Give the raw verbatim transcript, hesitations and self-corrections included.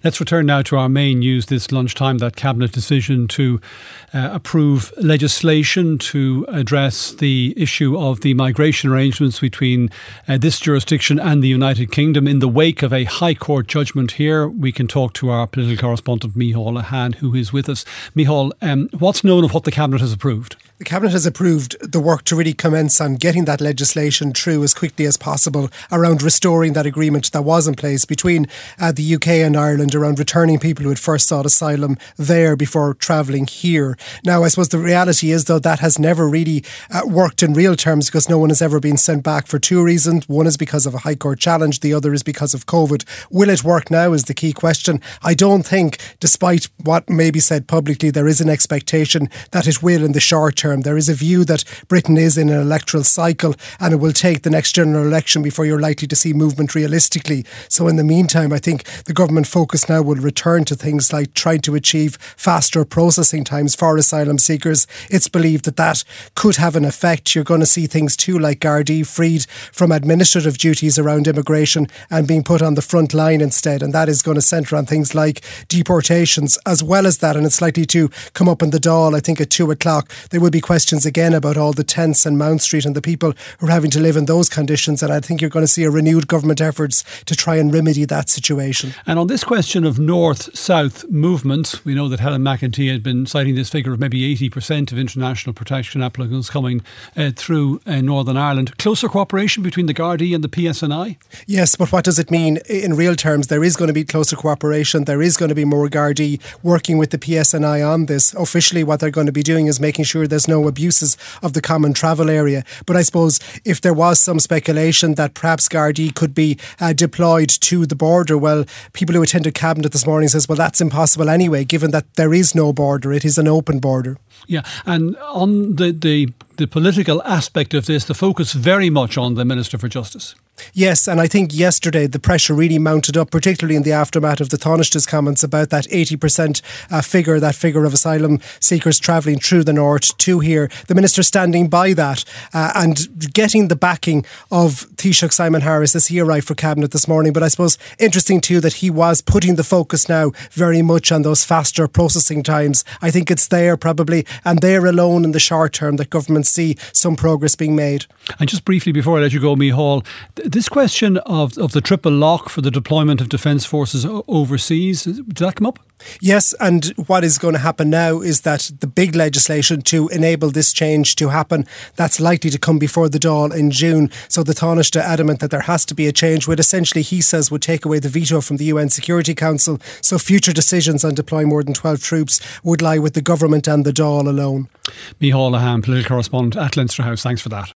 Let's return now to our main news this lunchtime, that Cabinet decision to uh, approve legislation to address the issue of the migration arrangements between uh, this jurisdiction and the United Kingdom. In the wake of a High Court judgment here, we can talk to our political correspondent Micheál Lehane, who is with us. Micheál, um, what's known of what the Cabinet has approved? The Cabinet has approved the work to really commence on getting that legislation through as quickly as possible around restoring that agreement that was in place between uh, the U K and Ireland around returning people who had first sought asylum there before travelling here. Now, I suppose the reality is, though, that has never really uh, worked in real terms because no one has ever been sent back for two reasons. One is because of a High Court challenge. The other is because of COVID. Will it work now is the key question. I don't think, despite what may be said publicly, there is an expectation that it will in the short term. There is a view that Britain is in an electoral cycle and it will take the next general election before you're likely to see movement realistically. So in the meantime, I think the government focus now will return to things like trying to achieve faster processing times for asylum seekers. It's believed that that could have an effect. You're going to see things too like Gardaí freed from administrative duties around immigration and being put on the front line instead. And that is going to centre on things like deportations as well as that. And it's likely to come up in the Dáil, I think, at two o'clock. There will be questions again about all the tents in Mount Street and the people who are having to live in those conditions. And I think you're going to see a renewed government efforts to try and remedy that situation. And on this question of north-south movement, we know that Helen McEntee had been citing this figure of maybe eighty percent of international protection applicants coming uh, through uh, Northern Ireland. Closer cooperation between the Gardaí and the P S N I? Yes, but what does it mean in real terms? There is going to be closer cooperation. There is going to be more Gardaí working with the P S N I on this. Officially, what they're going to be doing is making sure there's no abuses of the common travel area. But I suppose if there was some speculation that perhaps Gardaí could be uh, deployed to the border, well, people who attended Cabinet this morning says, well, that's impossible anyway, given that there is no border. It is an open border. Yeah, and on the, the, the political aspect of this, the focus very much on the Minister for Justice. Yes, and I think yesterday the pressure really mounted up, particularly in the aftermath of the Taoiseach's comments about that eighty percent uh, figure, that figure of asylum seekers travelling through the north to here. The Minister standing by that uh, and getting the backing of Taoiseach Simon Harris as he arrived for Cabinet this morning. But I suppose interesting too that he was putting the focus now very much on those faster processing times. I think it's there probably, and there alone in the short term, that governments see some progress being made. And just briefly before I let you go, Micheál, this question of, of the triple lock for the deployment of defence forces overseas, did that come up? Yes, and what is going to happen now is that the big legislation to enable this change to happen, that's likely to come before the Dáil in June. So the Taoiseach adamant that there has to be a change, which essentially he says would take away the veto from the U N Security Council. So future decisions on deploying more than twelve troops would lie with the government and the Dáil alone. Micheál Lehane, political correspondent at Leinster House. Thanks for that.